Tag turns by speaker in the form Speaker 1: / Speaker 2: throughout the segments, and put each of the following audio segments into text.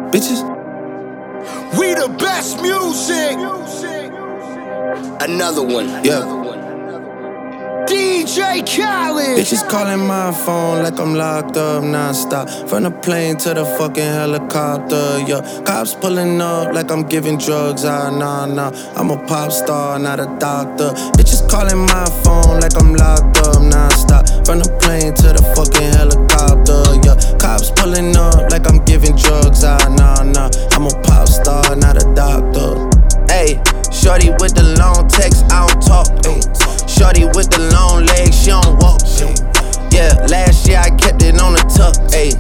Speaker 1: bitches.
Speaker 2: We the best music. Another one.
Speaker 1: Yeah.
Speaker 2: DJ Khaled.
Speaker 1: Bitches calling my phone like I'm locked up non-stop. From the plane to the fucking helicopter, yeah. Cops pulling up like I'm giving drugs, nah. I'm a pop star, not a doctor. Bitches calling my phone like I'm locked up non-stop. From the plane to the fucking helicopter, yeah. Cops pulling up like I'm giving drugs, nah. I'm a pop star, not a doctor. Ayy, shorty with the long text, I don't talk, ayy. Shorty with the long legs, she don't walk. Yeah, last year I kept it on the tuck. Ayy,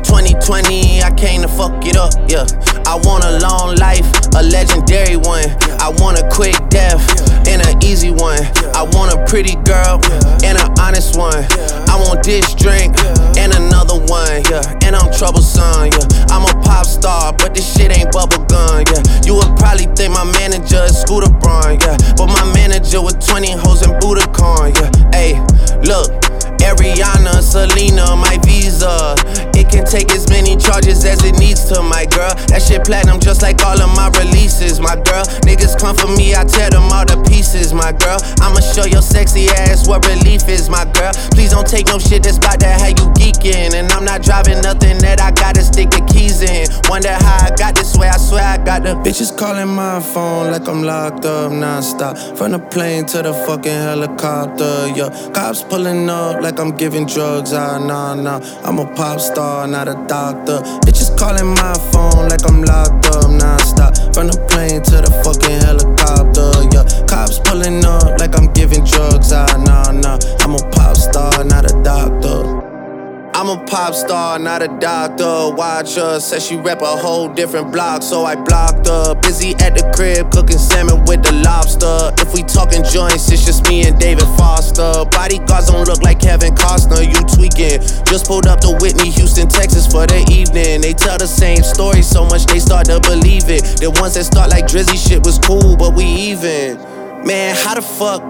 Speaker 1: 2020 I came to fuck it up. Yeah, I want a long life, a legendary one. I want a quick death and an easy one. I want a pretty girl and an honest one. I want this drink and another one. Yeah, and I'm troublesome. Yeah, I'm a pop star, but this shit ain't bubblegum. Yeah, you would probably think my manager is Scooter Braun. Yeah, but my manager with 20 hoes and Budokan. Yeah, ayy, look. Ariana, Selena, my visa. It can take as many charges as it needs to, my girl. That shit platinum just like all of my releases, my girl. Niggas come for me, I tear them all to pieces, my girl. I'ma show your sexy ass what relief is, my girl. Please don't take no shit that's about to have you geeking. And I'm not driving nothing that I gotta stick the keys in. Wonder how I got this way, I swear I got the bitches calling my phone like I'm locked up non-stop. From the plane to the fucking helicopter, yeah. Cops pulling up like I'm giving drugs, nah. I'm a pop star, not a doctor. Bitches calling my phone like I'm locked up non-stop. From the plane to the fucking helicopter, yeah. Cops pulling up like I'm giving drugs, nah. I'm a pop star, not a doctor. I'm a pop star, not a doctor. Watch her, said she rep a whole different block, so I blocked her. Busy at the crib, cooking salmon with the lobster. If we talking joints, it's just me and David Foster. Bodyguards don't look like Kevin Costner, you tweaking. Just pulled up to Whitney, Houston, Texas for the evening. They tell the same story so much they start to believe it. The ones that start like Drizzy shit was cool, but we even. Man, how the fuck?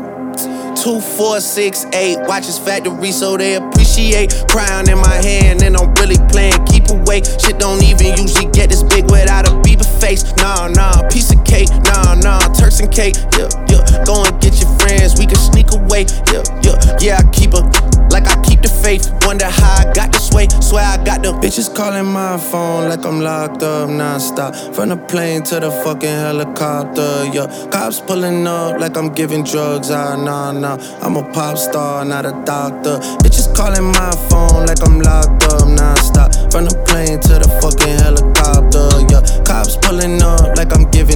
Speaker 1: 2, 4, 6, 8 watches factory so they appreciate. Crown in my hand and I'm really playing keep away. Shit don't even usually get this big without a Bieber face. Nah, piece of cake. Nah, Turks and cake. Yeah. Go and get your friends, we can sneak away. Yeah, I keep her like I keep the faith. Wonder how I got this way. Swear I got the bitches calling my phone like I'm locked up non-stop. From the plane to the fucking helicopter, yeah. Cops pulling up like I'm giving drugs, nah. I'm a pop star, not a doctor. Bitches calling my phone like I'm locked up non-stop.